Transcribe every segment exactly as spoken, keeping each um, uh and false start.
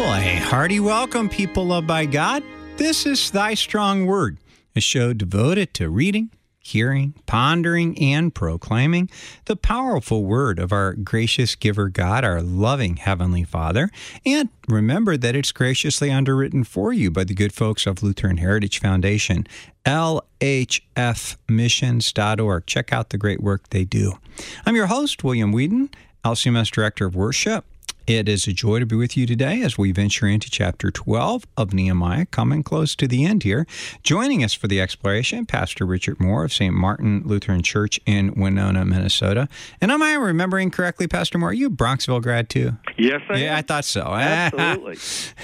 Well, a hearty welcome, people loved by God. This is Thy Strong Word, a show devoted to reading, hearing, pondering, and proclaiming the powerful word of our gracious giver God, our loving Heavenly Father. And remember that it's graciously underwritten for you by the good folks of Lutheran Heritage Foundation, L H F missions dot org. Check out the great work they do. I'm your host, William Whedon, L C M S Director of Worship. It is a joy to be with you today as we venture into chapter twelve of Nehemiah, coming close to the end here. Joining us for the exploration, Pastor Richard Moore of Saint Martin Lutheran Church in Winona, Minnesota. And am I remembering correctly, Pastor Moore, are you a Bronxville grad too? Yes, I Yeah, am. I thought so. Absolutely.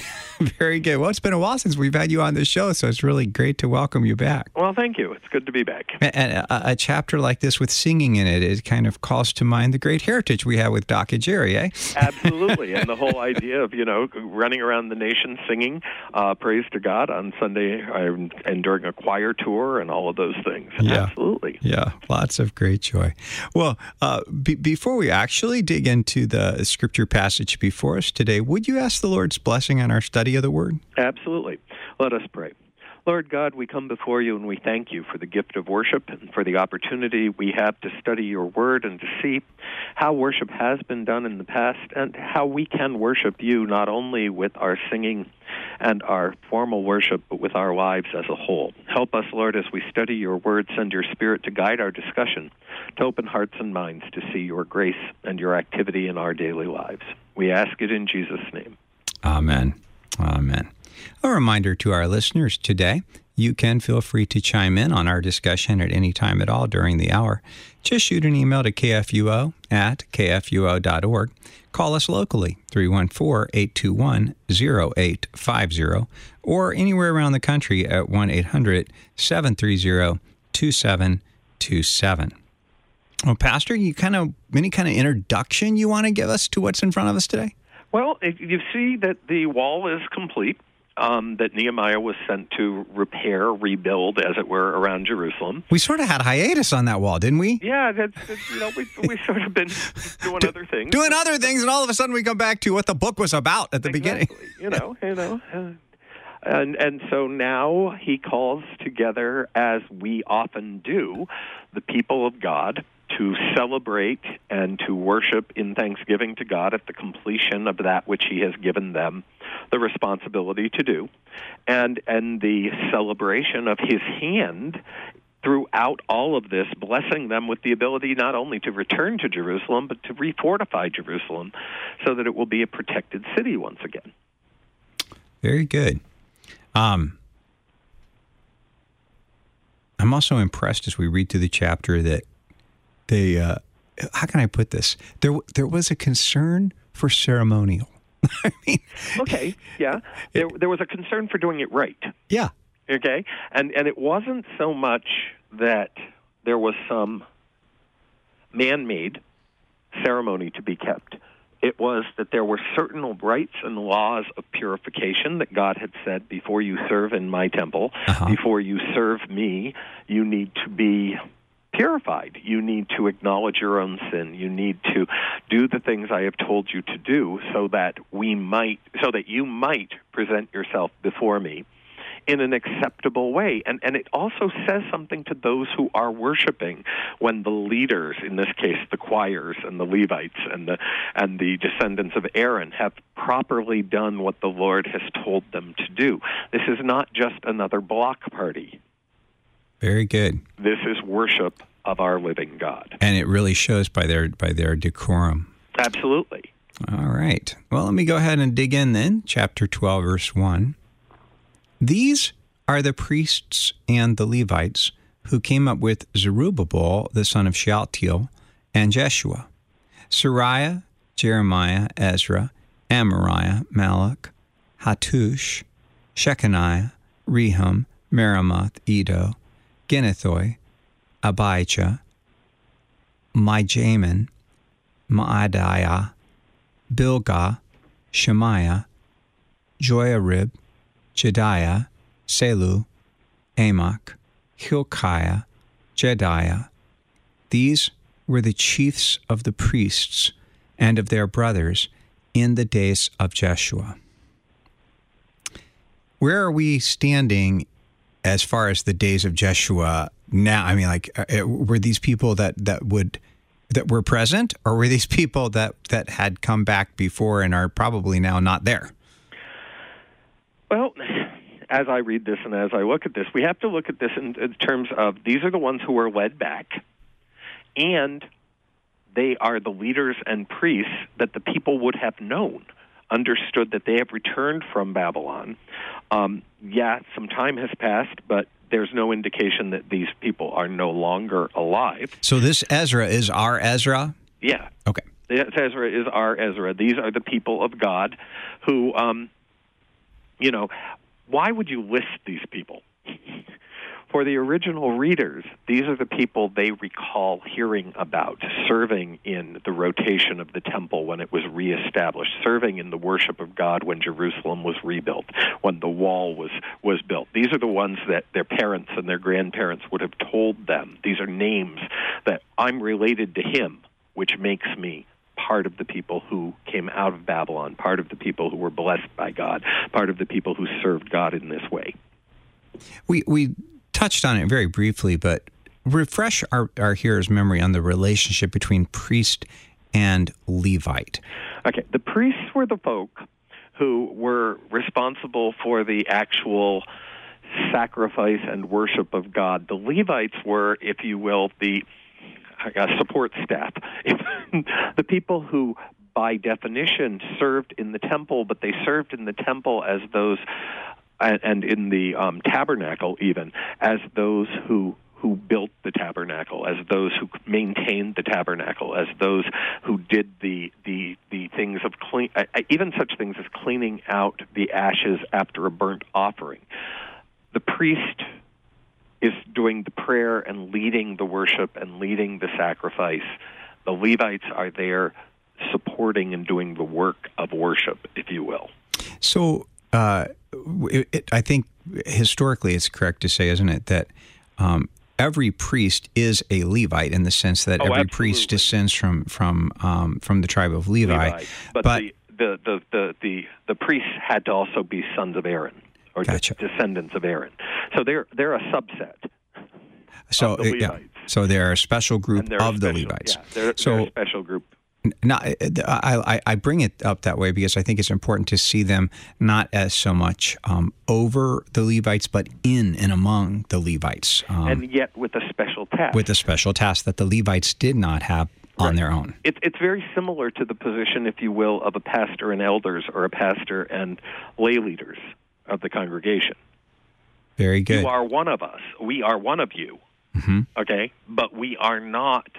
Very good. Well, it's been a while since we've had you on the show, so it's really great to welcome you back. Well, thank you. It's good to be back. And a, a chapter like this with singing in it, it kind of calls to mind the great heritage we have with Doc and Jerry, eh? Absolutely. And the whole idea of, you know, running around the nation singing uh, praise to God on Sunday uh, and during a choir tour and all of those things. Yeah. Absolutely. Yeah, lots of great joy. Well, uh, be- before we actually dig into the scripture passage before us today, would you ask the Lord's blessing on our study of the Word? Absolutely. Let us pray. Lord God, we come before you and we thank you for the gift of worship and for the opportunity we have to study your word and to see how worship has been done in the past and how we can worship you not only with our singing and our formal worship, but with our lives as a whole. Help us, Lord, as we study your word, send your Spirit to guide our discussion, to open hearts and minds to see your grace and your activity in our daily lives. We ask it in Jesus' name. Amen. Amen. A reminder to our listeners today, you can feel free to chime in on our discussion at any time at all during the hour. Just shoot an email to k f u o at k f u o dot org. Call us locally, three one four, eight two one, zero eight five zero, or anywhere around the country at one eight hundred, seven three zero, two seven two seven. Well, Pastor, you kind of any kind of introduction you want to give us to what's in front of us today? Well, you see that the wall is complete. Um, that Nehemiah was sent to repair, rebuild, as it were, around Jerusalem. We sort of had a hiatus on that wall, didn't we? Yeah, that's, that's you know we we sort of been doing Do, other things, doing other things, and all of a sudden we come back to what the book was about at the exactly. beginning. You know, you know, uh, and and so now he calls together, as we often do, the people of God to celebrate and to worship in thanksgiving to God at the completion of that which he has given them the responsibility to do, and and the celebration of his hand throughout all of this, blessing them with the ability not only to return to Jerusalem, but to refortify Jerusalem so that it will be a protected city once again. Very good. Um, I'm also impressed as we read through the chapter that they, uh, how can I put this? There, there was a concern for ceremonial. I mean, okay, yeah. There, there was a concern for doing it right. Yeah. Okay, and and it wasn't so much that there was some man-made ceremony to be kept. It was that there were certain rites and laws of purification that God had said, before you serve in my temple, uh-huh. before you serve me, you need to be purified. You need to acknowledge your own sin. You need to do the things I have told you to do so that we might, so that you might present yourself before me in an acceptable way. And and it also says something to those who are worshiping when the leaders, in this case the choirs and the Levites and the and the descendants of Aaron, have properly done what the Lord has told them to do. This is not just another block party. Very good. This is worship of our living God. And it really shows by their by their decorum. Absolutely. All right. Well, let me go ahead and dig in then. Chapter twelve, verse one. These are the priests and the Levites who came up with Zerubbabel, the son of Shealtiel, and Jeshua, Sariah, Jeremiah, Ezra, Amariah, Malach, Hattush, Shechaniah, Rehum, Meremoth, Edo, Ginnethoi, Abijah, Mijamin, Maadiah, Bilgah, Shemaiah, Joiarib, Jediah, Selu, Amok, Hilkiah, Jediah. These were the chiefs of the priests and of their brothers in the days of Jeshua. Where are we standing as far as the days of Jeshua now? I mean, like, uh, were these people that, that would that were present, or were these people that, that had come back before and are probably now not there? Well, as I read this and as I look at this, we have to look at this in, in terms of these are the ones who were led back, and they are the leaders and priests that the people would have known, understood that they have returned from Babylon. Um, yeah, some time has passed, but there's no indication that these people are no longer alive. So this Ezra is our Ezra? Yeah. Okay. This Ezra is our Ezra. These are the people of God who, um, you know, why would you list these people? For the original readers, these are the people they recall hearing about, serving in the rotation of the temple when it was reestablished, serving in the worship of God when Jerusalem was rebuilt, when the wall was, was built. These are the ones that their parents and their grandparents would have told them. These are names that I'm related to him, which makes me part of the people who came out of Babylon, part of the people who were blessed by God, part of the people who served God in this way. We we touched on it very briefly, but refresh our, our hearers' memory on the relationship between priest and Levite. Okay, the priests were the folk who were responsible for the actual sacrifice and worship of God. The Levites were, if you will, the uh, support staff. The people who, by definition, served in the temple, but they served in the temple as those, and in the um, tabernacle even, as those who who built the tabernacle, as those who maintained the tabernacle, as those who did the the, the things of clean, uh, even such things as cleaning out the ashes after a burnt offering. The priest is doing the prayer and leading the worship and leading the sacrifice. The Levites are there supporting and doing the work of worship, if you will. So uh, it, it, I think historically it's correct to say, isn't it, that um, every priest is a Levite in the sense that oh, every absolutely. priest descends from from um, from the tribe of Levi. Levi. But, but the, the, the, the, the, the priests had to also be sons of Aaron, or gotcha. de- descendants of Aaron. So they're they're a subset so, of the yeah. Levites. So they're a special group of of the special, Levites. Yeah, they're, so, they're a special group. Now, I, I bring it up that way because I think it's important to see them not as so much um, over the Levites, but in and among the Levites. Um, and yet with a special task. With a special task that the Levites did not have on right. their own. It, it's very similar to the position, if you will, of a pastor and elders or a pastor and lay leaders of the congregation. Very good. You are one of us. We are one of you. Mm-hmm. Okay? But we are not...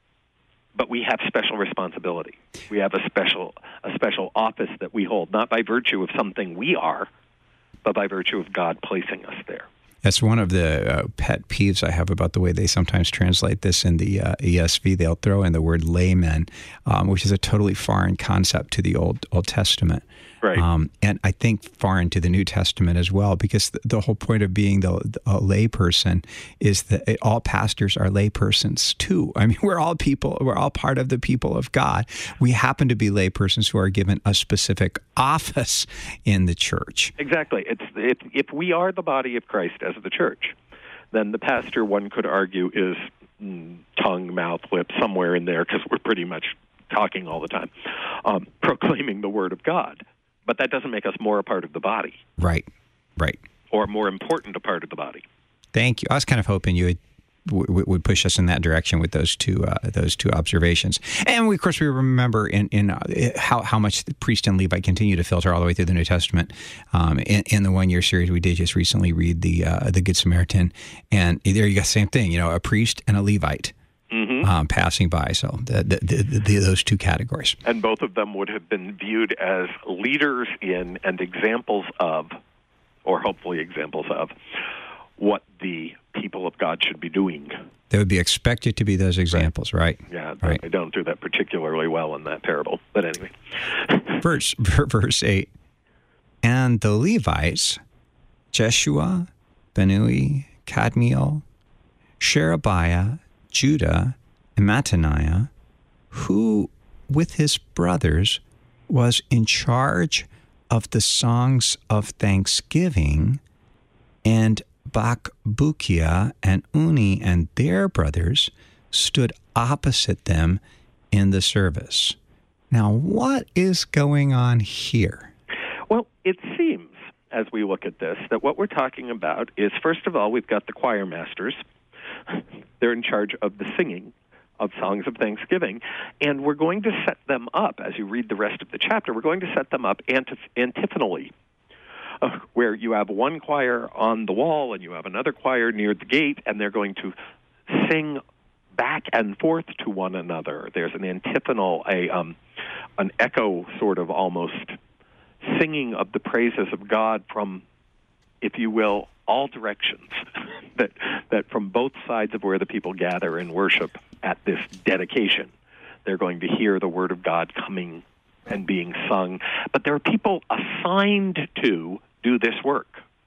But we have special responsibility. We have a special a special office that we hold, not by virtue of something we are, but by virtue of God placing us there. That's one of the uh, pet peeves I have about the way they sometimes translate this in the uh, E S V. They'll throw in the word laymen, um, which is a totally foreign concept to the Old Old Testament. Right. Um, and I think foreign to the New Testament as well, because the, the whole point of being the, the a lay person is that it, all pastors are lay persons too. I mean, we're all people, we're all part of the people of God. We happen to be lay persons who are given a specific office in the church. Exactly. It's if, if we are the body of Christ as the church, then the pastor, one could argue, is mm, tongue, mouth, lip, somewhere in there, because we're pretty much talking all the time, um, proclaiming the word of God. But that doesn't make us more a part of the body. Right, right. Or more important a part of the body. Thank you. I was kind of hoping you would w- would push us in that direction with those two uh, those two observations. And we, of course, we remember in, in uh, how, how much the priest and Levite continue to filter all the way through the New Testament. Um, in, in the one-year series we did just recently read the uh, the Good Samaritan. And there you got the same thing, you know, a priest and a Levite. Mm-hmm. Um, passing by, so the, the, the, the, those two categories. And both of them would have been viewed as leaders in and examples of, or hopefully examples of, what the people of God should be doing. They would be expected to be those examples, right? right? Yeah, right. They don't do that particularly well in that parable, but anyway. verse, verse eight, and the Levites, Jeshua, Benui, Kadmiel, Sherebiah, Judah, and Mattaniah, who with his brothers was in charge of the songs of thanksgiving, and Bakbukia and Uni and their brothers stood opposite them in the service. Now, what is going on here? Well, it seems, as we look at this, that what we're talking about is, first of all, we've got the choir masters. They're in charge of the singing of songs of thanksgiving, and we're going to set them up, as you read the rest of the chapter, we're going to set them up antif- antiphonally, uh, where you have one choir on the wall and you have another choir near the gate, and they're going to sing back and forth to one another. There's an antiphonal, a um, an echo sort of almost singing of the praises of God from, if you will, all directions, that that from both sides of where the people gather and worship at this dedication, they're going to hear the word of God coming and being sung. But there are people assigned to do this work.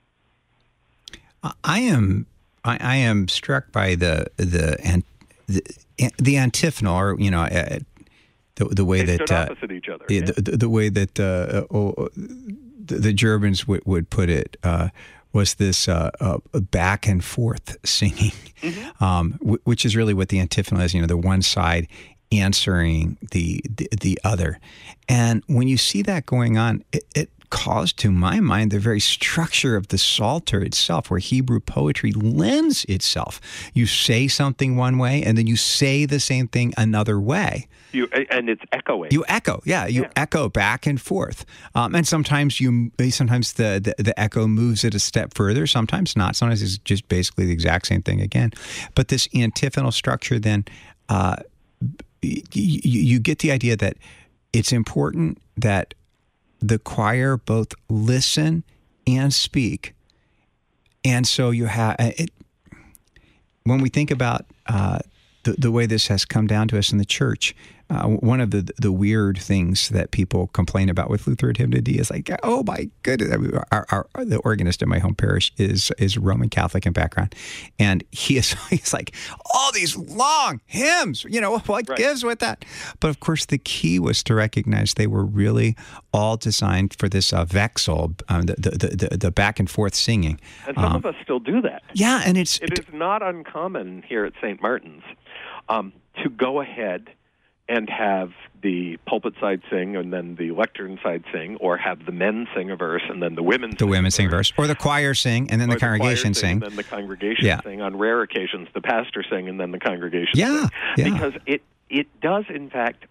I am I, I am struck by the the and the, the antiphonal, or you know, uh, the the way they that stood uh, opposite each other. The, yeah. the, the way that uh, oh, the, the Germans w- would put it uh, was this uh, uh, back and forth singing, mm-hmm. um, w- which is really what the antiphonal is. You know, the one side answering the, the the other, and when you see that going on, it, it calls to my mind the very structure of the Psalter itself, where Hebrew poetry lends itself. You say something one way, and then you say the same thing another way. You, and it's echoing. You echo, yeah. You yeah. echo back and forth, um, and sometimes you, sometimes the, the the echo moves it a step further. Sometimes not. Sometimes it's just basically the exact same thing again. But this antiphonal structure, then, uh, you, you get the idea that it's important that the choir both listen and speak, and so you have it. When we think about uh, the the way this has come down to us in the church, uh, one of the the weird things that people complain about with Lutheran hymnody is like, oh my goodness, our, our, our, the organist in my home parish is is Roman Catholic in background, and he is he's like, all these long hymns, you know, what right. gives with that? But of course, the key was to recognize they were really all designed for this uh, vexel, um, the, the, the the back and forth singing. And some um, of us still do that. Yeah, and it's it is not uncommon here at Saint Martin's um, to go ahead and have the pulpit side sing and then the lectern side sing, or have the men sing a verse and then the women the sing women a sing verse. verse, or the choir sing and then or the congregation the choir sing, sing, and then the congregation yeah. sing. On rare occasions, the pastor sing and then the congregation yeah. sing. Yeah. Because it it does, in fact,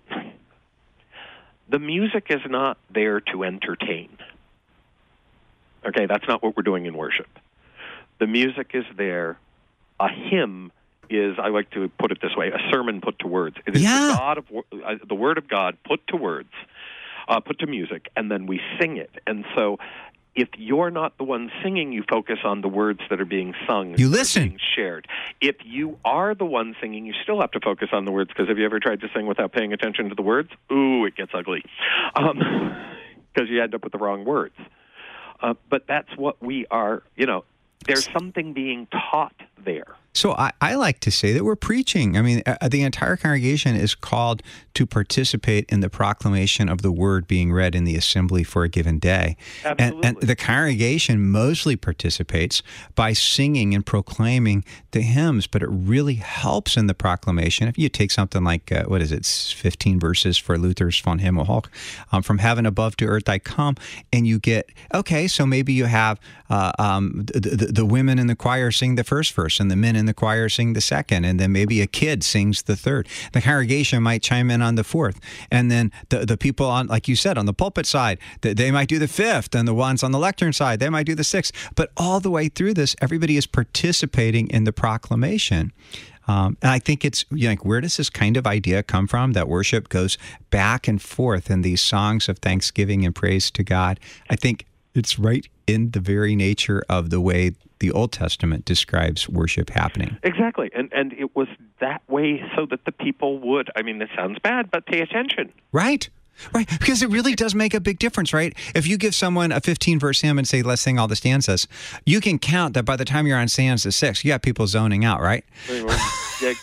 the music is not there to entertain. Okay, that's not what we're doing in worship. The music is there. A hymn is, I like to put it this way, a sermon put to words. It is yeah. the God of uh, the Word of God put to words, uh, put to music, and then we sing it. And so, if you're not the one singing, you focus on the words that are being sung. You listen. Being shared. If you are the one singing, you still have to focus on the words, because have you ever tried to sing without paying attention to the words? Ooh, it gets ugly, because um, you end up with the wrong words. Uh, but that's what we are, you know, there's something being taught there. So I, I like to say that we're preaching. I mean, uh, the entire congregation is called to participate in the proclamation of the word being read in the assembly for a given day. Absolutely. And, and the congregation mostly participates by singing and proclaiming the hymns, but it really helps in the proclamation. If you take something like, uh, what is it, fifteen verses for Luther's Von Himmelhoch, um, from heaven above to earth I come, and you get, okay, so maybe you have uh, um, the, the, the women in the choir sing the first verse, and the men in the choir sing the second, and then maybe a kid sings the third. The congregation might chime in on the fourth, and then the the people on, like you said, on the pulpit side, they might do the fifth, and the ones on the lectern side, they might do the sixth. But all the way through this, everybody is participating in the proclamation. Um, and I think it's, you know, like, where does this kind of idea come from, that worship goes back and forth in these songs of thanksgiving and praise to God? I think it's right in the very nature of the way the Old Testament describes worship happening. Exactly. And and it was that way so that the people would, I mean, this sounds bad, but pay attention. Right. Right. Because it really does make a big difference, right? If you give someone a fifteen-verse hymn and say, let's sing all the stanzas, you can count that by the time you're on stanza six, you got people zoning out, right? Yeah, but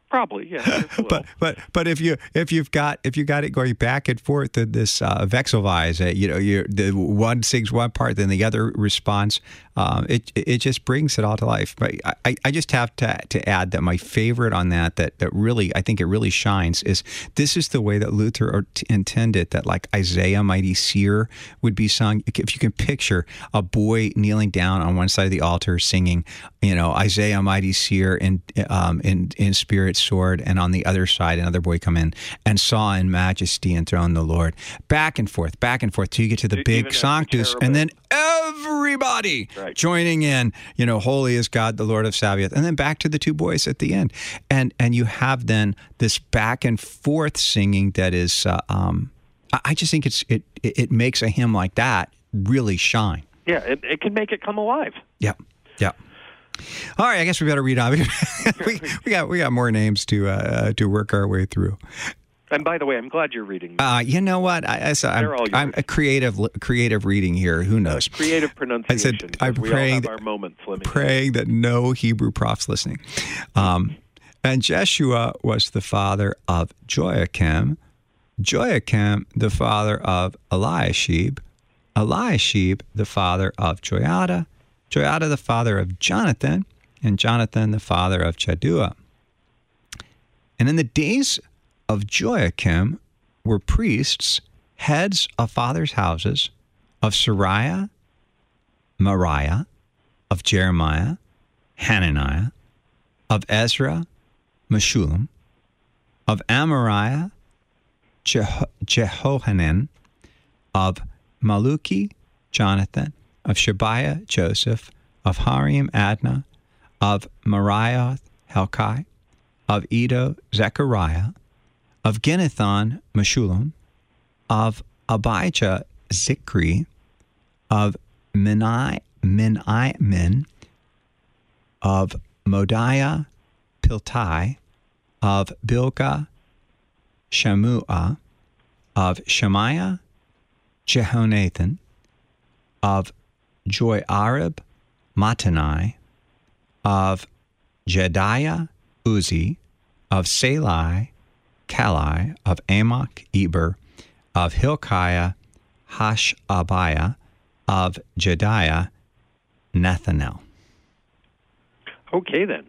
Probably, yeah. Just a little. but but but if you if you've got if you got it going back and forth in this uh, Wechselweise, uh, you know, you the one sings one part, then the other responds. Um, it it just brings it all to life. But I, I just have to to add that my favorite on that that that really I think it really shines is this is the way that Luther intended that, like Isaiah Mighty Seer would be sung. If you can picture a boy kneeling down on one side of the altar singing, you know, Isaiah Mighty Seer in um in in spirit sword, and on the other side another boy come in and saw in majesty enthroned the Lord, back and forth back and forth till you get to the big Sanctus, and then everybody right. joining in, you know, holy is God the Lord of Sabaoth, and then back to the two boys at the end, and and you have then this back and forth singing that is uh, um I just think it's it it makes a hymn like that really shine. Yeah, it, it can make it come alive. Yeah, yeah. All right, I guess we better read on. we, we got we got more names to uh, to work our way through. And by the way, I'm glad you're reading. Uh, you know what? I, I saw, I'm, I'm a creative creative reading here. Who knows? Uh, creative pronunciation. I said I'm we praying all have our moments. Let me praying that no Hebrew prophets listening. Um, and Jeshua was the father of Joachim. Joachim the father of Eliashib. Eliashib the father of Joiada. Joiada the father of Jonathan, and Jonathan the father of Jaddua. And in the days of Joachim were priests, heads of fathers' houses, of Sariah, Mariah, of Jeremiah, Hananiah, of Ezra, Meshullam, of Amariah, Jeho- Jehohanan, of Maluki, Jonathan, of Shebiah, Joseph, of Harim, Adnah, of Mariah, Helkai, of Edo, Zechariah, of Ginnethon, Meshullam, of Abijah, Zikri, of Minai, Minaimin, of Modiah, Piltai, of Bilgah, Shamuah, of Shemaiah, Jehonathan, of Joiarib, Matanai, of Jediah, Uzi, of Salai, Kalai, of Amok, Eber, of Hilkiah, Hashabiah, of Jediah, Nethanel. Okay, then.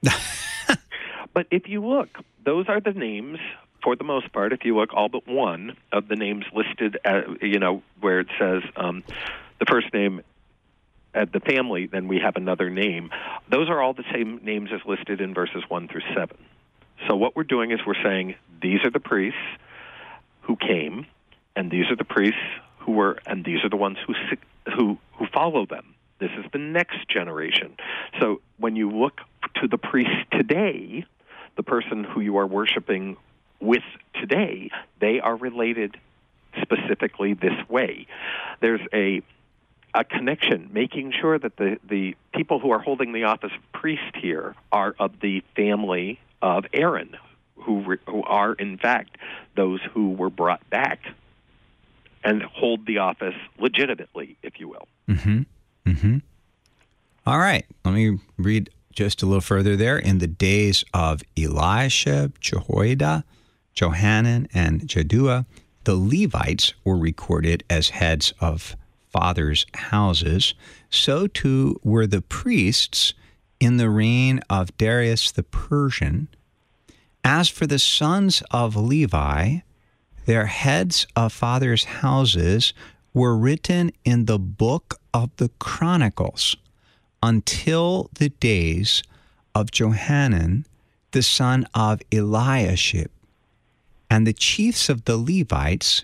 But if you look, those are the names, for the most part, if you look, all but one of the names listed, at, you know, where it says um, the first name at the family, then we have another name. Those are all the same names as listed in verses one through seven. So what we're doing is we're saying these are the priests who came, and these are the priests who were, and these are the ones who who who follow them. This is the next generation. So when you look to the priest today, the person who you are worshiping with today, they are related specifically this way. There's a a connection, making sure that the, the people who are holding the office of priest here are of the family of Aaron, who re, who are, in fact, those who were brought back and hold the office legitimately, if you will. Mm-hmm. Mm-hmm. All right. Let me read just a little further there. In the days of Eliashib, Jehoiada, Johanan, and Jaddua, the Levites were recorded as heads of fathers' houses. So too were the priests in the reign of Darius the Persian. As for the sons of Levi, their heads of fathers' houses were written in the book of the Chronicles until the days of Johanan, the son of Eliashib. And the chiefs of the Levites,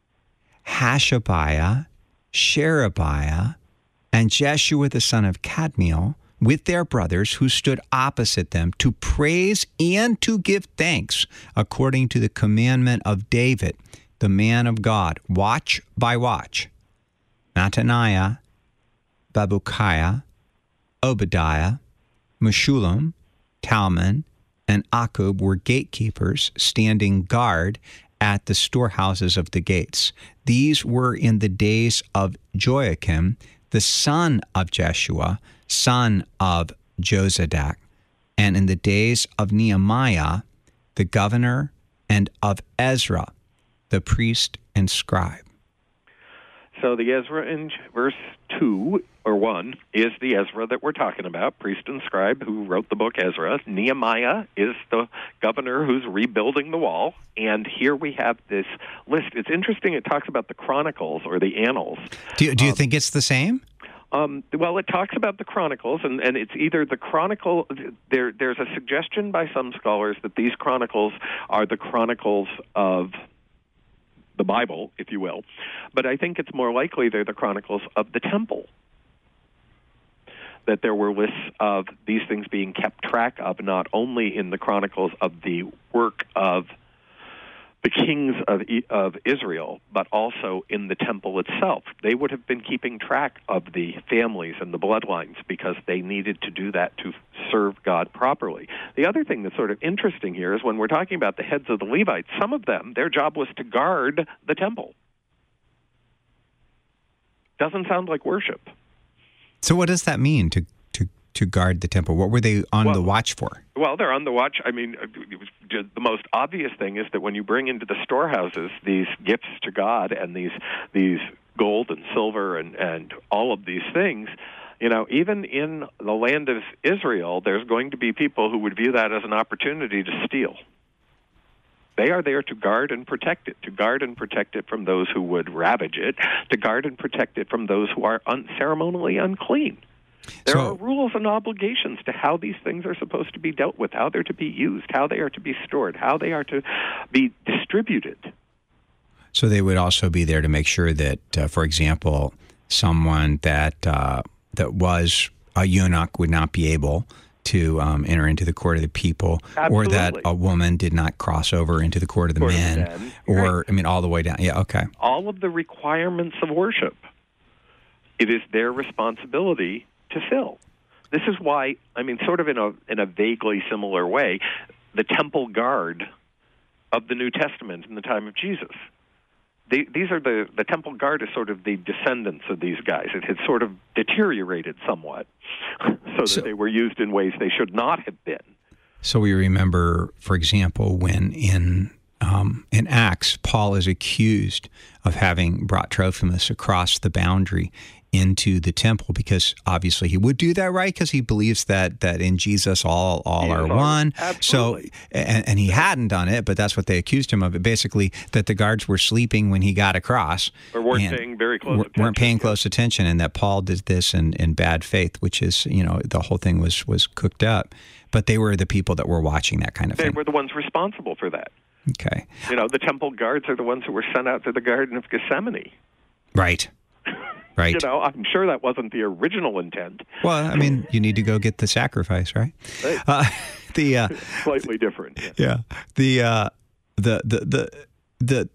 Hashabiah, Sherebiah, and Jeshua the son of Kadmiel, with their brothers who stood opposite them to praise and to give thanks according to the commandment of David, the man of God, watch by watch. Mattaniah, Babukiah, Obadiah, Meshullam, Talmon, and Akub were gatekeepers standing guard at the storehouses of the gates. These were in the days of Joachim, the son of Jeshua, son of Jozadak, and in the days of Nehemiah, the governor, and of Ezra, the priest and scribe? So the Ezra in verse two, or one, is the Ezra that we're talking about, priest and scribe, who wrote the book Ezra. Nehemiah is the governor who's rebuilding the wall. And here we have this list. It's interesting. It talks about the Chronicles, or the Annals. Do you, do you um, think it's the same? Um, well, it talks about the Chronicles, and, and it's either the Chronicle. There, there's a suggestion by some scholars that these Chronicles are the Chronicles of the Bible, if you will. But I think it's more likely they're the Chronicles of the Temple. That there were lists of these things being kept track of, not only in the Chronicles of the work of the kings of of Israel, but also in the temple itself. They would have been keeping track of the families and the bloodlines because they needed to do that to serve God properly. The other thing that's sort of interesting here is when we're talking about the heads of the Levites, some of them, their job was to guard the temple. Doesn't sound like worship. So what does that mean, to to to guard the temple? What were they on well, the watch for? Well, they're on the watch. I mean, the most obvious thing is that when you bring into the storehouses these gifts to God and these these gold and silver and, and all of these things, you know, even in the land of Israel, there's going to be people who would view that as an opportunity to steal. They are there to guard and protect it, to guard and protect it from those who would ravage it, to guard and protect it from those who are un- ceremonially unclean. There So- are rules and obligations to how these things are supposed to be dealt with, how they're to be used, how they are to be stored, how they are to be distributed. So they would also be there to make sure that, uh, for example, someone that uh, that was a eunuch would not be able to um, enter into the court of the people, Absolutely. or that a woman did not cross over into the court of the Court of men, the men. or, Right. I mean, all the way down. Yeah, okay. All of the requirements of worship, it is their responsibility to fill. This is why, I mean, sort of in a in a vaguely similar way, the temple guard of the New Testament in the time of Jesus. They, these are the, the temple guard is sort of the descendants of these guys. It had sort of deteriorated somewhat so that So- they were used in ways they should not have been. So we remember, for example, when in um, in Acts, Paul is accused of having brought Trophimus across the boundary into the temple, because obviously he would do that, right? Because he believes that that in Jesus all all Yes, are all- one. absolutely. So and, and he hadn't done it, but that's what they accused him of. It basically that the guards were sleeping when he got across, Or weren't and paying very close weren't attention. paying close attention, and that Paul did this in, in bad faith, which is, you know, the whole thing was was cooked up. But they were the people that were watching that kind of They thing. were the ones responsible for that. Okay, You know, the temple guards are the ones who were sent out to the Garden of Gethsemane. right, right. You know, I'm sure that wasn't the original intent. Well, I mean, you need to go get the sacrifice, right? Right. Uh, the uh, Slightly different. Yeah. yeah, the uh, the the the the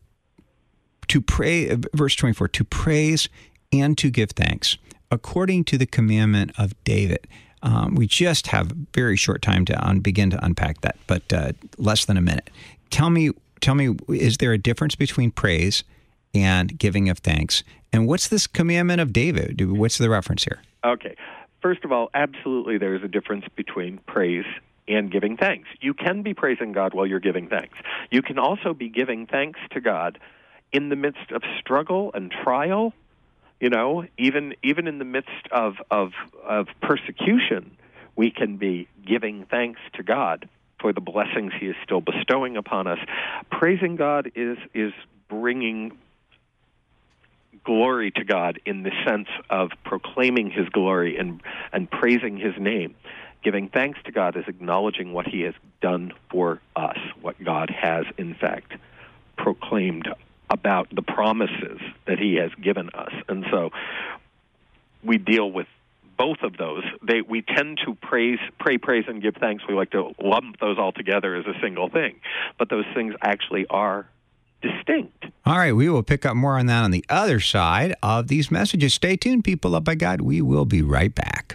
to pray. Verse twenty-four: to praise and to give thanks, according to the commandment of David. Um, we just have very short time to un- begin to unpack that, but uh, less than a minute. Tell me, tell me, is there a difference between praise and giving of thanks? And what's this commandment of David? What's the reference here? Okay. First of all, absolutely there is a difference between praise and giving thanks. You can be praising God while you're giving thanks. You can also be giving thanks to God in the midst of struggle and trial. You know, even even in the midst of, of of persecution, we can be giving thanks to God for the blessings He is still bestowing upon us. Praising God is is bringing glory to God in the sense of proclaiming His glory and and praising His name. Giving thanks to God is acknowledging what He has done for us, what God has in fact proclaimed about the promises that He has given us. And so we deal with both of those. They we tend to praise, pray, praise, and give thanks. We like to lump those all together as a single thing. But those things actually are distinct. All right, we will pick up more on that on the other side of these messages. Stay tuned, people loved by God. We will be right back.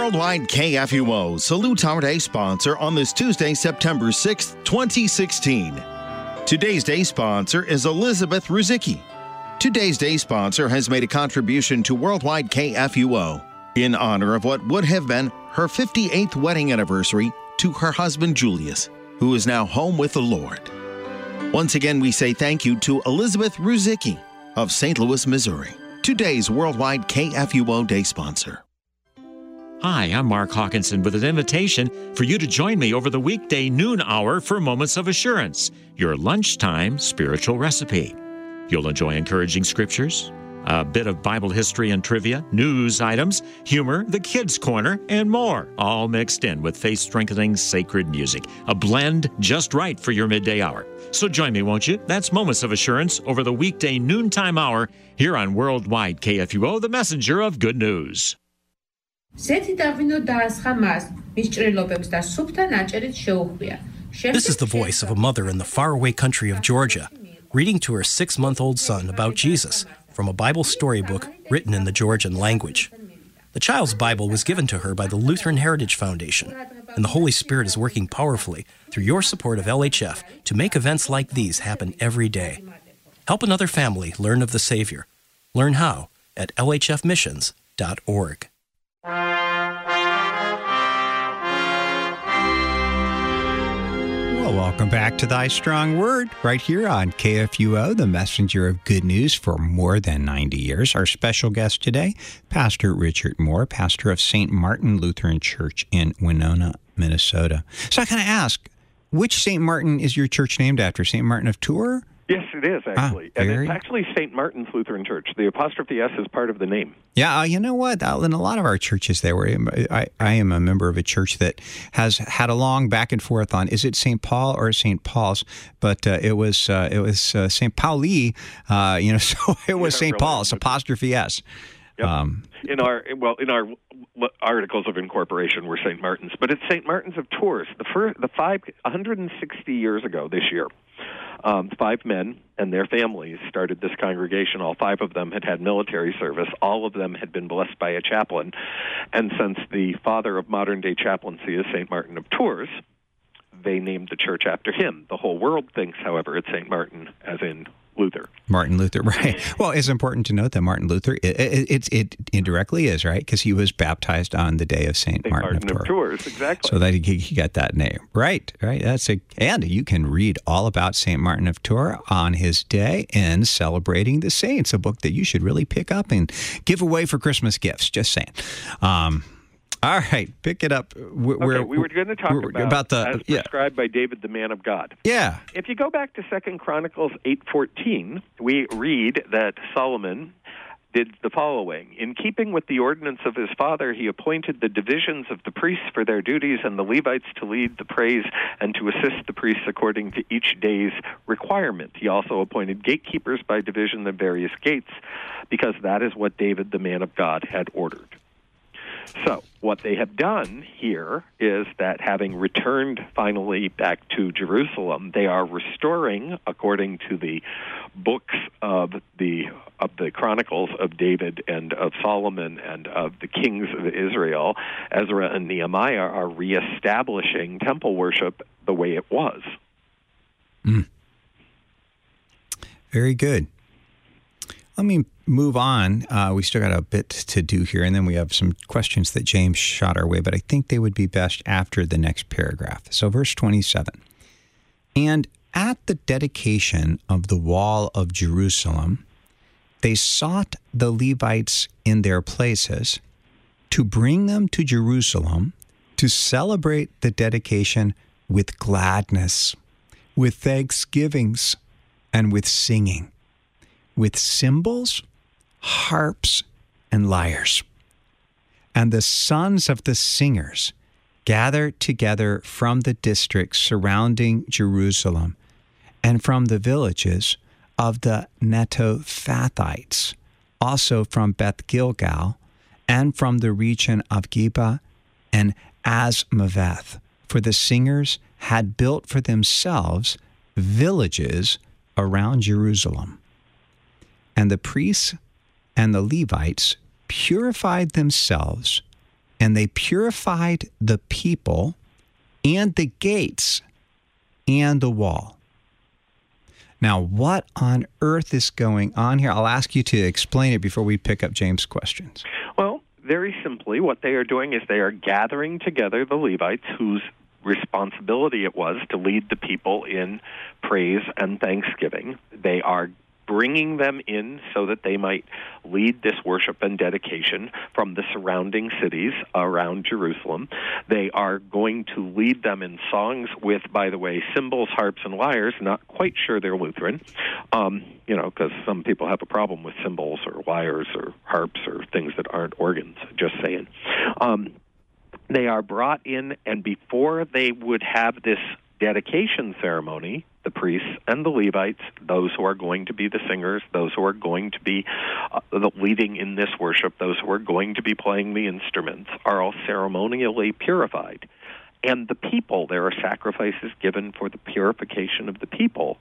Worldwide K F U O salutes our day sponsor on this Tuesday, September sixth, twenty sixteen. Today's day sponsor is Elizabeth Ruzicki. Today's day sponsor has made a contribution to Worldwide K F U O in honor of what would have been her fifty-eighth wedding anniversary to her husband Julius, who is now home with the Lord. Once again, we say thank you to Elizabeth Ruzicki of Saint Louis, Missouri, today's Worldwide K F U O Day sponsor. Hi, I'm Mark Hawkinson with an invitation for you to join me over the weekday noon hour for Moments of Assurance, your lunchtime spiritual recipe. You'll enjoy encouraging scriptures, a bit of Bible history and trivia, news items, humor, the kids' corner, and more, all mixed in with faith-strengthening sacred music. A blend just right for your midday hour. So join me, won't you? That's Moments of Assurance over the weekday noontime hour here on Worldwide K F U O, the messenger of good news. This is the voice of a mother in the faraway country of Georgia, reading to her six-month-old son about Jesus from a Bible storybook written in the Georgian language. The child's Bible was given to her by the Lutheran Heritage Foundation, and the Holy Spirit is working powerfully through your support of L H F to make events like these happen every day. Help another family learn of the Savior. Learn how at L H F missions dot org. Well, welcome back to Thy Strong Word, right here on K F U O, the messenger of good news for more than ninety years. Our special guest today, Pastor Richard Moore, pastor of Saint Martin Lutheran Church in Winona, Minnesota. So I kind of ask, which Saint Martin is your church named after? Saint Martin of Tours? Yes, it is, actually. Ah, and very... it's actually Saint Martin's Lutheran Church. The apostrophe S is part of the name. Yeah, uh, you know what? Uh, in a lot of our churches there, where I, I am a member of a church that has had a long back and forth on, is it Saint Paul or Saint Paul's? But uh, it was uh, it was uh, Saint Pauli, uh, you know, so it was yeah, Saint Paul's, apostrophe S. Yep. Um, in our well, in our articles of incorporation, we're Saint Martin's, but it's Saint Martin's of Tours. The first, the five, one hundred sixty years ago this year, um, five men and their families started this congregation. All five of them had had military service. All of them had been blessed by a chaplain, and since the father of modern-day chaplaincy is Saint Martin of Tours, they named the church after him. The whole world thinks, however, it's Saint Martin, as in Luther. Martin Luther, right. Well, it's important to note that Martin Luther, it, it, it, it indirectly is, right? Because he was baptized on the day of Saint Martin, Martin of, of Tours. Exactly. So that he, he got that name. Right, right. That's a, and you can read all about Saint Martin of Tours on his day in Celebrating the Saints, a book that you should really pick up and give away for Christmas gifts, just saying. Um All right, pick it up. We're, okay, we were going to talk about, about the as yeah. prescribed by David, the man of God. Yeah. If you go back to Second Chronicles eight fourteen, we read that Solomon did the following. In keeping with the ordinance of his father, he appointed the divisions of the priests for their duties and the Levites to lead the praise and to assist the priests according to each day's requirement. He also appointed gatekeepers by division of various gates, because that is what David, the man of God, had ordered. So what they have done here is that, having returned finally back to Jerusalem, they are restoring, according to the books of the of the Chronicles of David and of Solomon and of the kings of Israel, Ezra and Nehemiah are reestablishing temple worship the way it was. Mm. Very good. Let me move on. Uh, we still got a bit to do here, and then we have some questions that James shot our way, but I think they would be best after the next paragraph. So verse twenty-seven. And at the dedication of the wall of Jerusalem, they sought the Levites in their places to bring them to Jerusalem to celebrate the dedication with gladness, with thanksgivings, and with singing, with cymbals, harps, and lyres. And the sons of the singers gathered together from the districts surrounding Jerusalem and from the villages of the Netophathites, also from Beth Gilgal, and from the region of Geba and Azmaveth, for the singers had built for themselves villages around Jerusalem. And the priests and the Levites purified themselves and they purified the people and the gates and the wall. Now, what on earth is going on here? I'll ask you to explain it before we pick up James' questions. Well, very simply, what they are doing is they are gathering together the Levites, whose responsibility it was to lead the people in praise and thanksgiving. They are bringing them in so that they might lead this worship and dedication from the surrounding cities around Jerusalem. They are going to lead them in songs with, by the way, cymbals, harps, and lyres. Not quite sure they're Lutheran, um, you know, because some people have a problem with cymbals or lyres or harps or things that aren't organs, just saying. Um, they are brought in, and before they would have this dedication ceremony, the priests and the Levites, those who are going to be the singers, those who are going to be uh, the leading in this worship, those who are going to be playing the instruments, are all ceremonially purified. And the people, there are sacrifices given for the purification of the people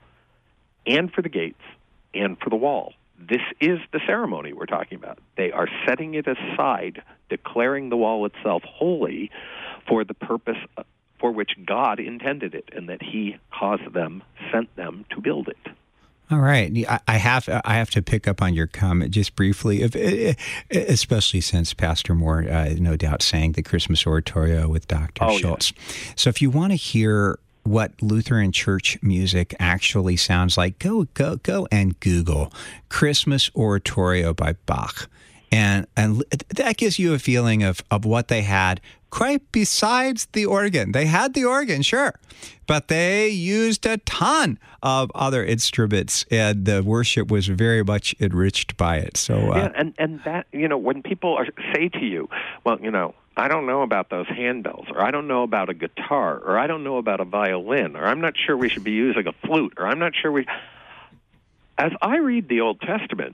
and for the gates and for the wall. This is the ceremony we're talking about. They are setting it aside, declaring the wall itself holy for the purpose of for which God intended it, and that He caused them, sent them to build it. All right, I have I have to pick up on your comment just briefly, if, especially since Pastor Moore, uh, no doubt, sang the Christmas oratorio with Doctor Oh, Schultz. Yeah. So, if you want to hear what Lutheran church music actually sounds like, go go go and Google Christmas oratorio by Bach. And and that gives you a feeling of, of what they had quite besides the organ. They had the organ, sure, but they used a ton of other instruments, and the worship was very much enriched by it. So, uh, yeah, and, and that, you know, when people are, say to you, well, you know, I don't know about those handbells, or I don't know about a guitar, or I don't know about a violin, or I'm not sure we should be using a flute, or I'm not sure we... As I read the Old Testament,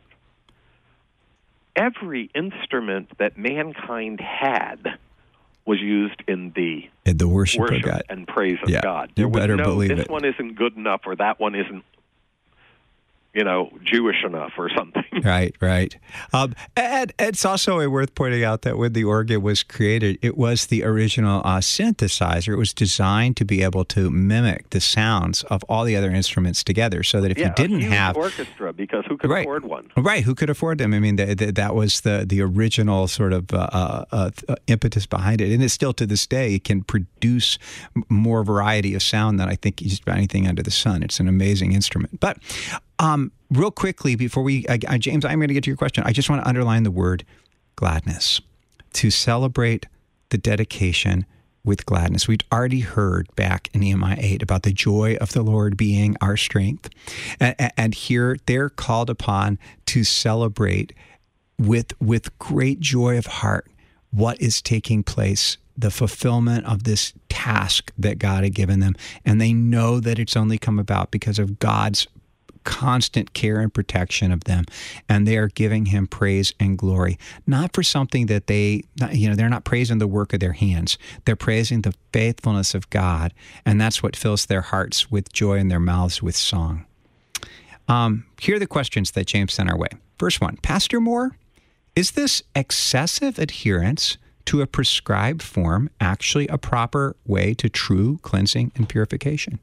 every instrument that mankind had was used in the, in the worship, worship of God. and praise of yeah, God. You There was better no, believe this it. one isn't good enough, or that one isn't, you know, Jewish enough or something. Right, right. Um, and it's also worth pointing out that when the organ was created, it was the original uh, synthesizer. It was designed to be able to mimic the sounds of all the other instruments together, so that if yeah, you didn't a huge have orchestra, because who could right, afford one? Right, who could afford them? I mean, the, the, that was the the original sort of uh, uh, uh, impetus behind it, and it's still to this day it can produce more variety of sound than I think just about anything under the sun. It's an amazing instrument, but. Um, real quickly, before we, uh, James, I'm going to get to your question. I just want to underline the word gladness, to celebrate the dedication with gladness. We'd already heard back in Nehemiah eight about the joy of the Lord being our strength. And, and here they're called upon to celebrate with, with great joy of heart what is taking place, the fulfillment of this task that God had given them. And they know that it's only come about because of God's constant care and protection of them, and they are giving Him praise and glory, not for something that they, you know, they're not praising the work of their hands. They're praising the faithfulness of God, and that's what fills their hearts with joy and their mouths with song. Um, here are the questions that James sent our way. First one, Pastor Moore, is this excessive adherence to a prescribed form actually a proper way to true cleansing and purification?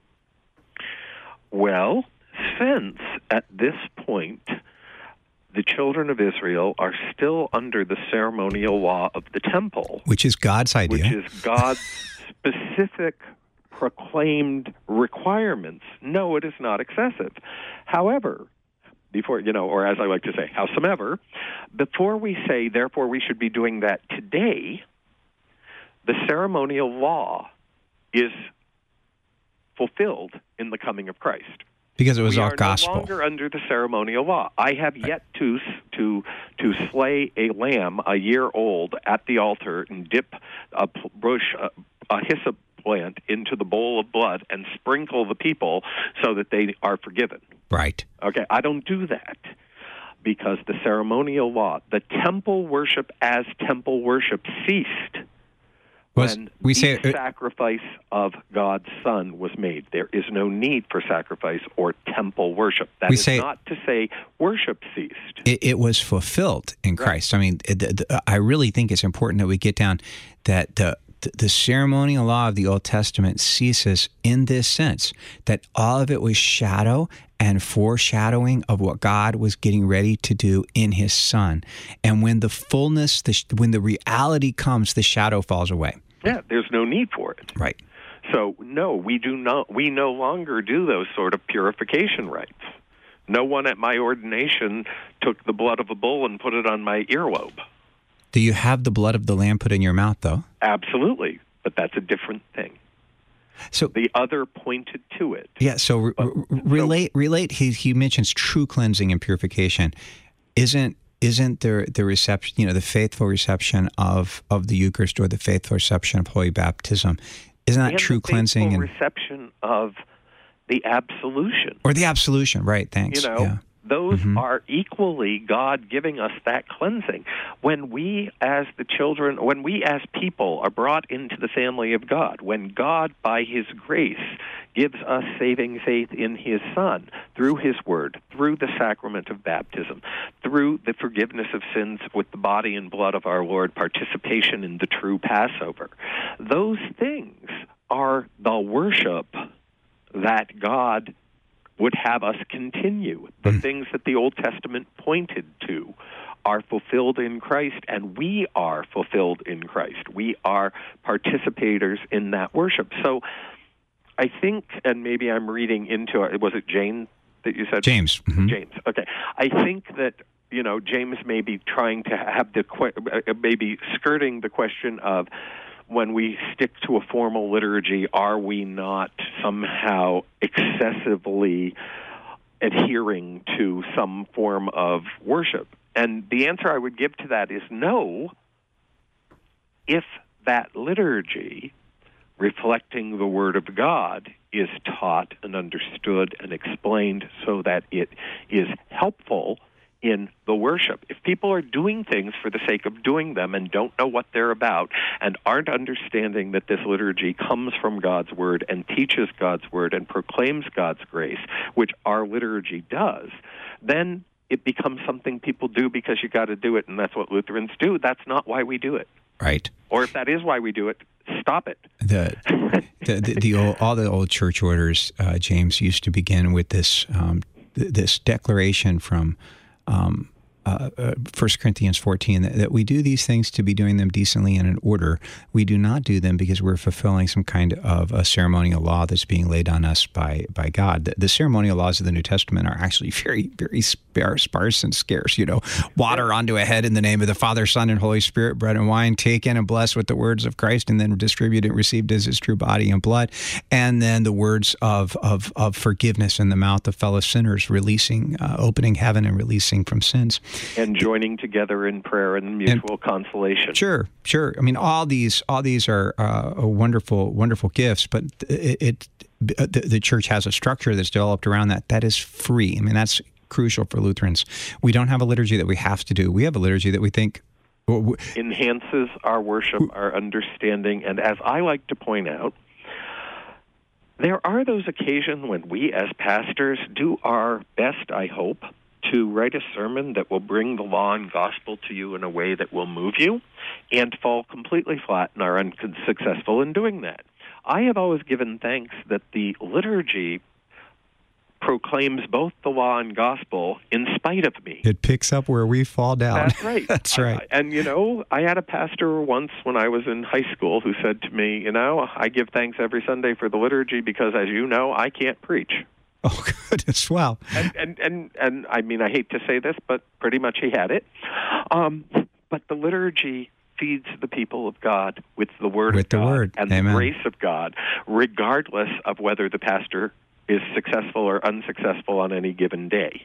Well, since at this point the children of Israel are still under the ceremonial law of the temple, which is God's idea, which is God's specific proclaimed requirements, no, it is not excessive. However, before, you know, or as I like to say, howsomever, before we say, therefore, we should be doing that today, the ceremonial law is fulfilled in the coming of Christ. Because it was we all are gospel. no longer under the ceremonial law. I have yet to to to slay a lamb a year old at the altar and dip a bush, a, a hyssop plant into the bowl of blood and sprinkle the people so that they are forgiven. Right. Okay, I don't do that because the ceremonial law, the temple worship as temple worship ceased Was, when we the say uh, sacrifice of God's Son was made. There is no need for sacrifice or temple worship. That We is say- not to say worship ceased. it, it was fulfilled in Christ. I mean, it, the, the, I really think it's important that we get down that the the ceremonial law of the Old Testament ceases in this sense, that all of it was shadow and foreshadowing of what God was getting ready to do in His Son. And when the fullness, the, when the reality comes, the shadow falls away. Yeah, there's no need for it. Right. So, no, we do not. We no longer do those sort of purification rites. No one at my ordination took the blood of a bull and put it on my earlobe. Do you have the blood of the Lamb put in your mouth, though? Absolutely, but that's a different thing. So The other pointed to it. yeah. So re- But- re- relate. Relate. He he mentions true cleansing and purification. Isn't isn't there the reception? You know, the faithful reception of of the Eucharist or the faithful reception of Holy Baptism. Isn't that and true the cleansing faithful and reception of the absolution. or the absolution? Right. Thanks. You know, yeah. those Mhm. are equally God giving us that cleansing. When we as the children, when we as people are brought into the family of God, when God, by His grace, gives us saving faith in His Son, through His Word, through the sacrament of baptism, through the forgiveness of sins with the body and blood of our Lord, participation in the true Passover, those things are the worship that God would have us continue. The Mm. things that the Old Testament pointed to are fulfilled in Christ, and we are fulfilled in Christ. We are participators in that worship. So I think, and maybe I'm reading into it, was it Jane that you said? James. Mhm. James. Okay. I think that, you know, James may be trying to have the, que- uh, maybe skirting the question of, when we stick to a formal liturgy, are we not somehow excessively adhering to some form of worship? And the answer I would give to that is no, if that liturgy, reflecting the Word of God, is taught and understood and explained so that it is helpful in the worship. If people are doing things for the sake of doing them and don't know what they're about and aren't understanding that this liturgy comes from God's Word and teaches God's Word and proclaims God's grace, which our liturgy does, then it becomes something people do because you got to do it, and that's what Lutherans do. That's not why we do it. Right. Or if that is why we do it, stop it. The the, the, the old, all the old church orders, uh, James, used to begin with this um, th- this declaration from um, uh, uh, First Corinthians fourteen that, that we do these things to be doing them decently and in order. We do not do them because we're fulfilling some kind of a ceremonial law that's being laid on us by by God. The, the ceremonial laws of the New Testament are actually very, very sparse, sparse and scarce. You know, water onto a head in the name of the Father, Son, and Holy Spirit, bread and wine, taken and blessed with the words of Christ, and then distributed and received as His true body and blood. And then the words of of, of forgiveness in the mouth of fellow sinners, releasing, uh, opening heaven and releasing from sins. And joining together in prayer and mutual and, consolation. Sure, sure. I mean, all these, all these are uh, wonderful, wonderful gifts. But it, it the, the church has a structure that's developed around that. That is free. I mean, that's crucial for Lutherans. We don't have a liturgy that we have to do. We have a liturgy that we think enhances our worship, our understanding, and as I like to point out, there are those occasions when we as pastors do our best, I hope, to write a sermon that will bring the law and gospel to you in a way that will move you, and fall completely flat and are unsuccessful in doing that. I have always given thanks that the liturgy proclaims both the law and gospel in spite of me. It picks up where we fall down. That's right. That's right. I, and, you know, I had a pastor once when I was in high school who said to me, you know, I give thanks every Sunday for the liturgy because, as you know, I can't preach. Oh, goodness. Well. And, and, and, and I mean, I hate to say this, but pretty much he had it. Um, but the liturgy feeds the people of God with the Word with of God the word. and Amen. the grace of God, regardless of whether the pastor is successful or unsuccessful on any given day.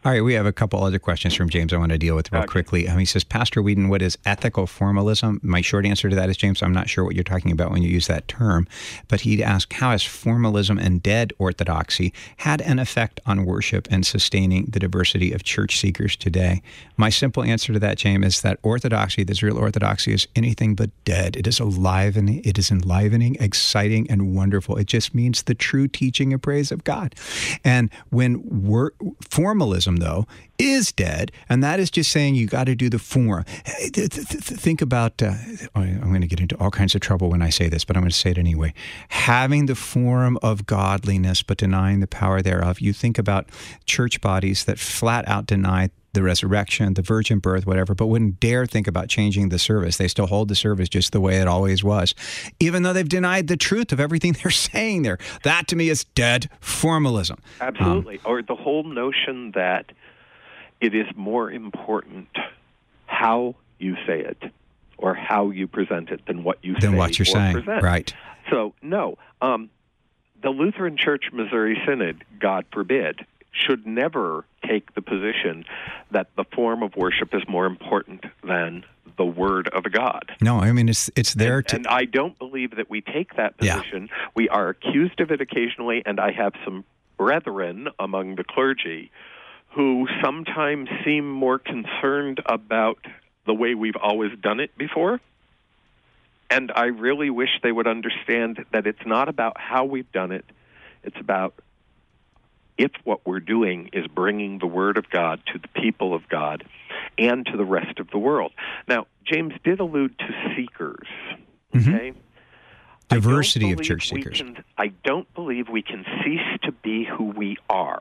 All right, we have a couple other questions from James I want to deal with real Okay. quickly. Um, he says, Pastor Whedon, what is ethical formalism? My short answer to that is, James, I'm not sure what you're talking about when you use that term. But he'd ask, how has formalism and dead orthodoxy had an effect on worship and sustaining the diversity of church seekers today? My simple answer to that, James, is that orthodoxy, this real orthodoxy, is anything but dead. It is enlivening, it is enlivening, exciting, and wonderful. It just means the true teaching and praise of God. And when we're, formalism, though, is dead, and that is just saying you got to do the form. Think about, uh, I'm going to get into all kinds of trouble when I say this, but I'm going to say it anyway. Having the form of godliness, but denying the power thereof. You think about church bodies that flat out deny the resurrection, the virgin birth, whatever, but wouldn't dare think about changing the service. They still hold the service just the way it always was, even though they've denied the truth of everything they're saying there. That, to me, is dead formalism. Absolutely. Um, or the whole notion that it is more important how you say it or how you present it than what you than say what you're or saying. present. Right. So, no. Um, the Lutheran Church Missouri Synod, God forbid, should never take the position that the form of worship is more important than the Word of God. No, I mean, it's it's there and, to... And I don't believe that we take that position. Yeah. We are accused of it occasionally, and I have some brethren among the clergy who sometimes seem more concerned about the way we've always done it before. And I really wish they would understand that it's not about how we've done it. It's about if what we're doing is bringing the Word of God to the people of God and to the rest of the world. Now, James did allude to seekers, okay? Mm-hmm. Diversity of church we seekers. Can, I don't believe we can cease to be who we are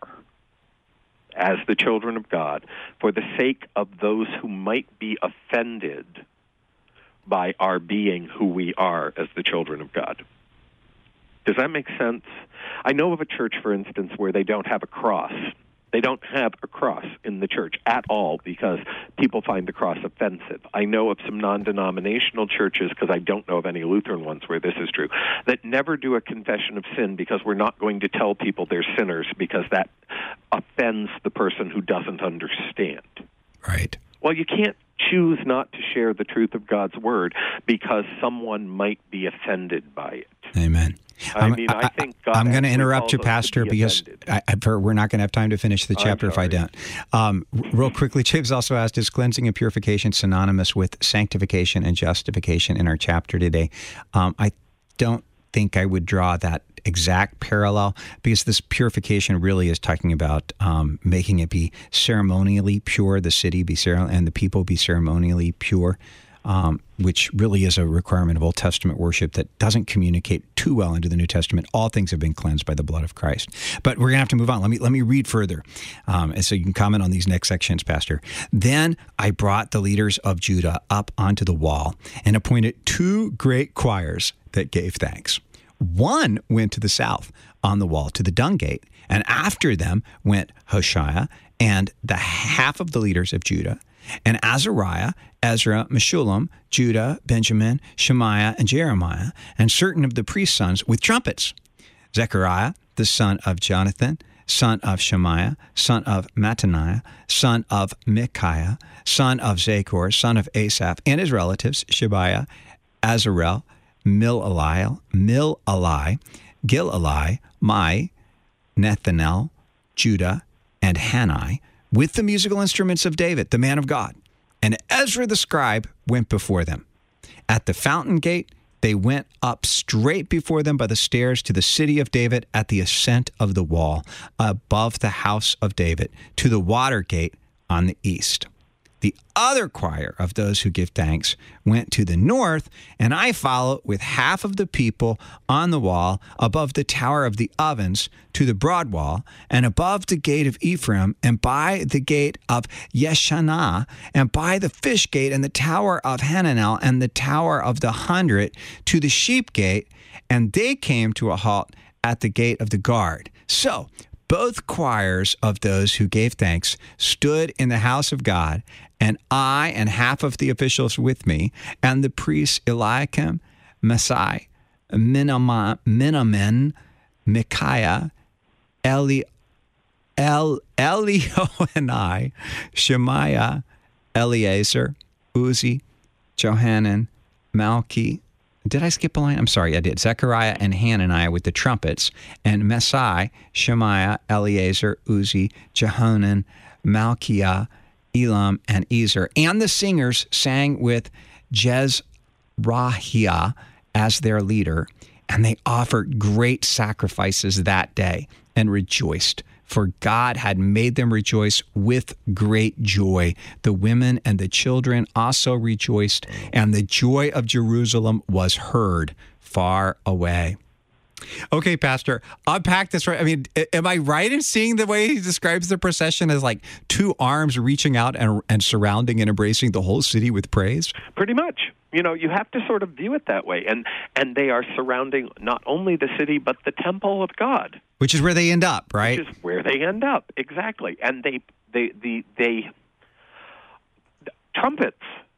as the children of God for the sake of those who might be offended by our being who we are as the children of God. Does that make sense? I know of a church, for instance, where they don't have a cross. They don't have a cross in the church at all because people find the cross offensive. I know of some non-denominational churches, because I don't know of any Lutheran ones where this is true, that never do a confession of sin because we're not going to tell people they're sinners because that offends the person who doesn't understand. Right. Well, you can't choose not to share the truth of God's Word because someone might be offended by it. Amen. I mean, I, I think God I'm going to interrupt you, Pastor, be because I, I, we're not going to have time to finish the chapter if I don't. Um, real quickly, James also asked, is cleansing and purification synonymous with sanctification and justification in our chapter today? Um, I don't think I would draw that exact parallel, because this purification really is talking about um, making it be ceremonially pure, the city be cere- and the people be ceremonially pure. Um, which really is a requirement of Old Testament worship that doesn't communicate too well into the New Testament. All things have been cleansed by the blood of Christ. But we're going to have to move on. Let me let me read further, um, and so you can comment on these next sections, Pastor. Then I brought the leaders of Judah up onto the wall and appointed two great choirs that gave thanks. One went to the south on the wall to the dung gate, and after them went Hoshea and the half of the leaders of Judah, and Azariah, Ezra, Meshullam, Judah, Benjamin, Shemaiah, and Jeremiah, and certain of the priest's sons with trumpets. Zechariah, the son of Jonathan, son of Shemaiah, son of Mattaniah, son of Micaiah, son of Zachor, son of Asaph, and his relatives, Shebiah, Azarel, Milalai, Milalai, Gilalai, Mai, Nethanel, Judah, and Hanai, with the musical instruments of David, the man of God. And Ezra the scribe went before them. At the fountain gate, they went up straight before them by the stairs to the city of David at the ascent of the wall, above the house of David, to the water gate on the east. The other choir of those who give thanks went to the north, and I followed with half of the people on the wall above the tower of the ovens to the broad wall, and above the gate of Ephraim, and by the gate of Yeshanah, and by the fish gate, and the tower of Hananel, and the tower of the hundred to the sheep gate, and they came to a halt at the gate of the guard. So both choirs of those who gave thanks stood in the house of God, and I and half of the officials with me, and the priests Eliakim, Masai, Minamen, Micaiah, Eli, El Elioenai, Shemaiah, Eleazar, Uzi, Johanan, Malchi. Did I skip a line? I'm sorry, I did. Zechariah and Hananiah with the trumpets, and Messai, Shemaiah, Eleazar, Uzi, Jehonan, Malchiah, Elam, and Ezer. And the singers sang with Jezrahiah as their leader, and they offered great sacrifices that day and rejoiced, for God had made them rejoice with great joy. The women and the children also rejoiced, and the joy of Jerusalem was heard far away. Okay, Pastor, unpack this right. I mean, am I right in seeing the way he describes the procession as like two arms reaching out and, and surrounding and embracing the whole city with praise? Pretty much. You know, you have to sort of view it that way. And and they are surrounding not only the city, but the temple of God. Which is where they end up, right? Which is where they end up, exactly. And they, they, they, they, trumpets,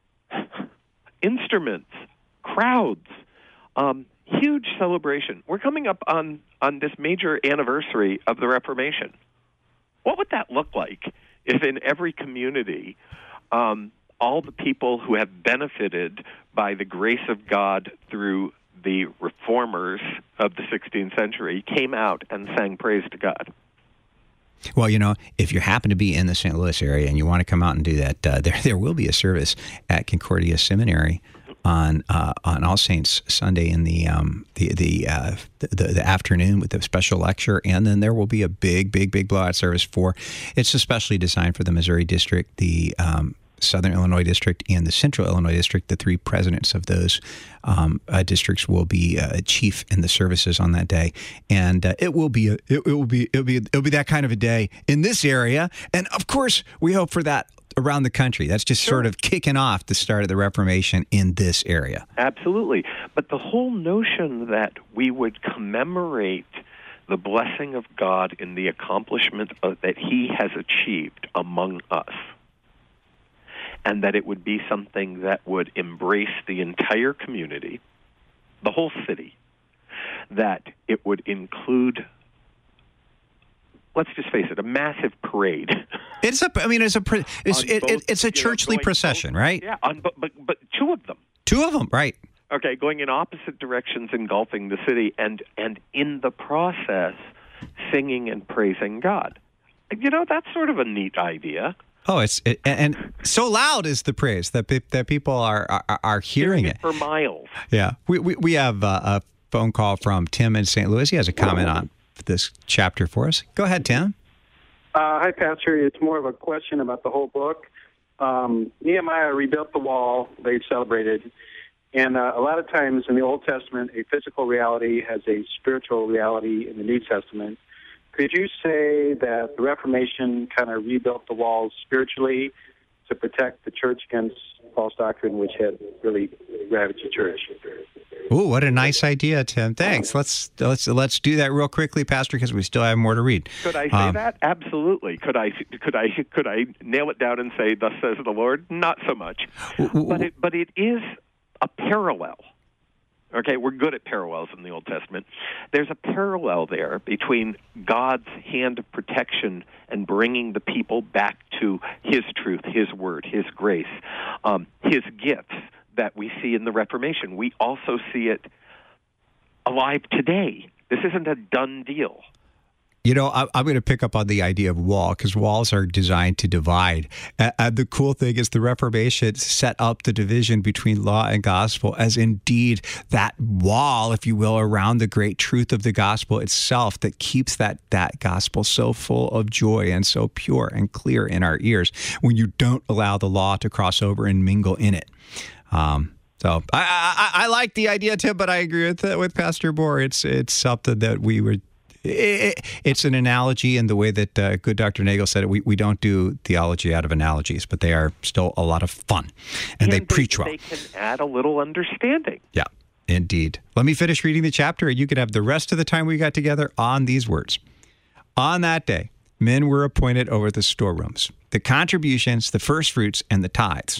instruments, crowds, um, huge celebration. We're coming up on, on this major anniversary of the Reformation. What would that look like if in every community um, all the people who have benefited by the grace of God through the reformers of the sixteenth century came out and sang praise to God? Well, you know, if you happen to be in the Saint Louis area and you want to come out and do that, uh, there there will be a service at Concordia Seminary on uh, on All Saints Sunday in the um, the the, uh, the the afternoon with a special lecture, and then there will be a big, big, big blowout service for. It's especially designed for the Missouri District, the um, Southern Illinois District, and the Central Illinois District. The three presidents of those um, uh, districts will be uh, chief in the services on that day, and uh, it will be a, it, it will be it'll be it'll be that kind of a day in this area, and of course we hope for that around the country. That's just Sure. sort of kicking off the start of the Reformation in this area. Absolutely. But the whole notion that we would commemorate the blessing of God in the accomplishment of, that he has achieved among us, and that it would be something that would embrace the entire community, the whole city, that it would include, let's just face it, a massive parade. It's a, I mean, it's a, it's On it, both, it, it's a you know, churchly going procession, both- right? Yeah, on, but, but but two of them. Two of them, right? Okay, going in opposite directions, engulfing the city, and and in the process, singing and praising God. You know, that's sort of a neat idea. Oh, it's it, and and so loud is the praise that pe- that people are are, are hearing it. for miles. Yeah, we we, we have uh, a phone call from Tim in Saint Louis. He has a comment on this chapter for us. Go ahead, Tim. Uh, hi, Pastor. It's more of a question about the whole book. Um, Nehemiah rebuilt the wall. They celebrated. And uh, a lot of times in the Old Testament, a physical reality has a spiritual reality in the New Testament. Could you say that the Reformation kind of rebuilt the walls spiritually to protect the church against false doctrine, which had really ravaged the church? Ooh, what a nice idea, Tim. Thanks. Let's let's let's do that real quickly, Pastor, because we still have more to read. Could I say Um, that? Absolutely. Could I? Could I? Could I nail it down and say, "Thus says the Lord"? Not so much. w- w- But it, but it is a parallel. Okay, we're good at parallels in the Old Testament. There's a parallel there between God's hand of protection and bringing the people back to his truth, his word, his grace, um, his gifts that we see in the Reformation. We also see it alive today. This isn't a done deal. You know, I, I'm going to pick up on the idea of wall because walls are designed to divide. And, and the cool thing is the Reformation set up the division between law and gospel as indeed that wall, if you will, around the great truth of the gospel itself that keeps that, that gospel so full of joy and so pure and clear in our ears when you don't allow the law to cross over and mingle in it. Um, so I, I, I like the idea, Tim, but I agree with with Pastor Bohr. It's it's something that we were. It, it's an analogy in the way that uh, good Doctor Nagel said it. We, we don't do theology out of analogies, but they are still a lot of fun, and, and they, they preach well. They can add a little understanding. Yeah, indeed. Let me finish reading the chapter, and you can have the rest of the time we got together on these words. On that day, men were appointed over the storerooms, the contributions, the first fruits, and the tithes,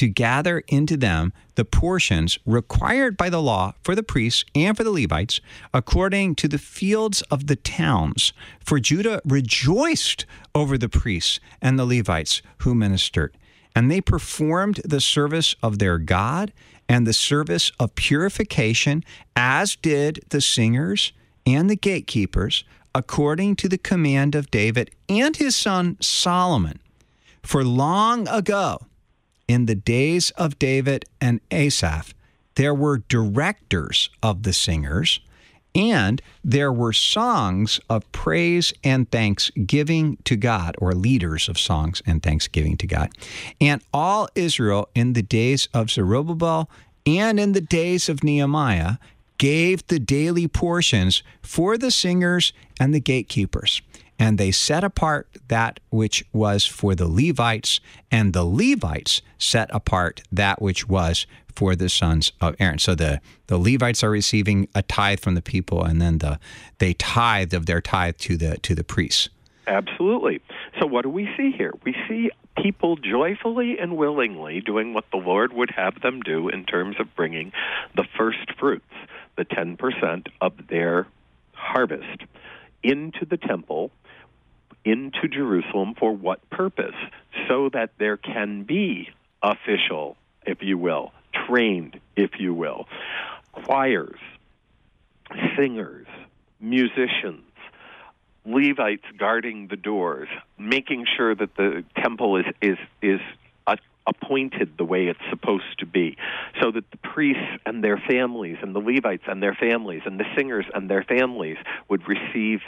to gather into them the portions required by the law for the priests and for the Levites, according to the fields of the towns. For Judah rejoiced over the priests and the Levites who ministered, and they performed the service of their God and the service of purification, as did the singers and the gatekeepers, according to the command of David and his son Solomon. For long ago, in the days of David and Asaph, there were directors of the singers, and there were songs of praise and thanksgiving to God, or leaders of songs and thanksgiving to God. And all Israel in the days of Zerubbabel and in the days of Nehemiah gave the daily portions for the singers and the gatekeepers. And they set apart that which was for the Levites, and the Levites set apart that which was for the sons of Aaron. So the, the Levites are receiving a tithe from the people, and then the they tithe of their tithe to the to the priests. Absolutely. So what do we see here? We see people joyfully and willingly doing what the Lord would have them do in terms of bringing the first fruits, the ten percent of their harvest, into the temple, into Jerusalem. For what purpose? So that there can be official, if you will, trained, if you will, choirs, singers, musicians, Levites guarding the doors, making sure that the temple is is is a, appointed the way it's supposed to be, so that the priests and their families and the Levites and their families and the singers and their families would receive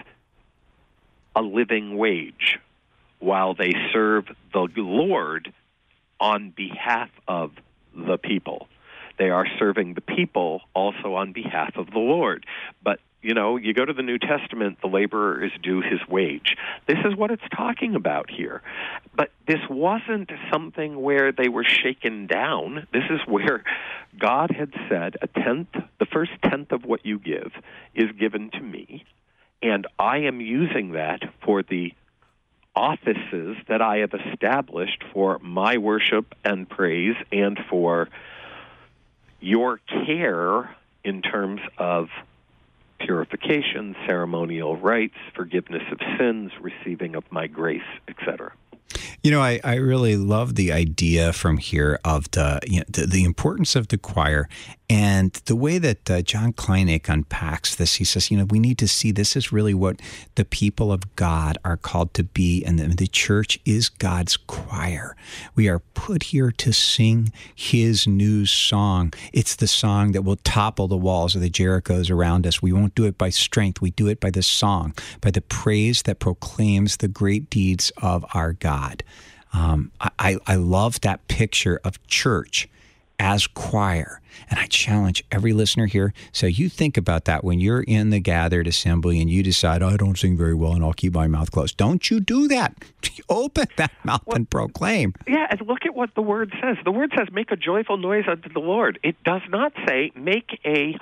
a living wage while they serve the Lord on behalf of the people. They are serving the people also on behalf of the Lord. But, you know, you go to the New Testament, the laborer is due his wage. This is what it's talking about here. But this wasn't something where they were shaken down. This is where God had said, a tenth, the first tenth of what you give is given to me, and I am using that for the offices that I have established for my worship and praise and for your care in terms of purification, ceremonial rites, forgiveness of sins, receiving of my grace, et cetera. You know, I, I really love the idea from here of the, you know, the the importance of the choir and the way that uh, John Kleinig unpacks this. He says, you know, we need to see this is really what the people of God are called to be, and the, the church is God's choir. We are put here to sing his new song. It's the song that will topple the walls of the Jerichos around us. We won't do it by strength. We do it by the song, by the praise that proclaims the great deeds of our God. Um, I, I love that picture of church as choir. And I challenge every listener here. So you think about that when you're in the gathered assembly and you decide, oh, I don't sing very well and I'll keep my mouth closed. Don't you do that. Open that mouth well, and proclaim. Yeah, and look at what the word says. The word says, make a joyful noise unto the Lord. It does not say, make a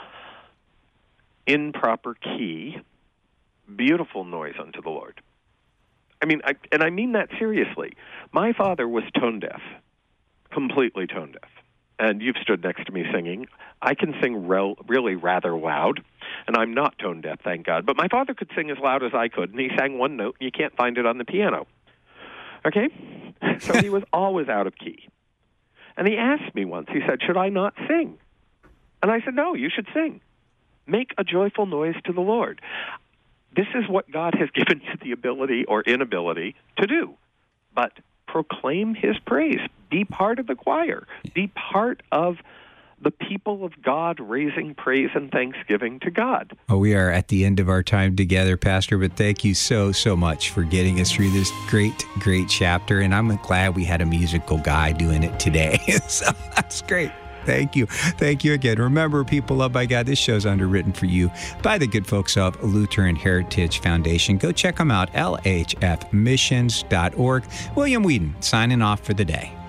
in proper key, beautiful noise unto the Lord. I mean, I, and I mean that seriously. My father was tone deaf, completely tone deaf. And you've stood next to me singing. I can sing re- really rather loud, and I'm not tone deaf, thank God. But my father could sing as loud as I could, and he sang one note, and you can't find it on the piano. Okay? So he was always out of key. And he asked me once, he said, should I not sing? And I said, no, you should sing. Make a joyful noise to the Lord. This is what God has given you the ability or inability to do. But proclaim his praise. Be part of the choir. Be part of the people of God raising praise and thanksgiving to God. Well, we are at the end of our time together, Pastor, but thank you so, so much for getting us through this great, great chapter. And I'm glad we had a musical guy doing it today. So that's great. Thank you. Thank you again. Remember, people loved by God, this show's underwritten for you by the good folks of Lutheran Heritage Foundation. Go check them out, L H F missions dot org. William Whedon signing off for the day.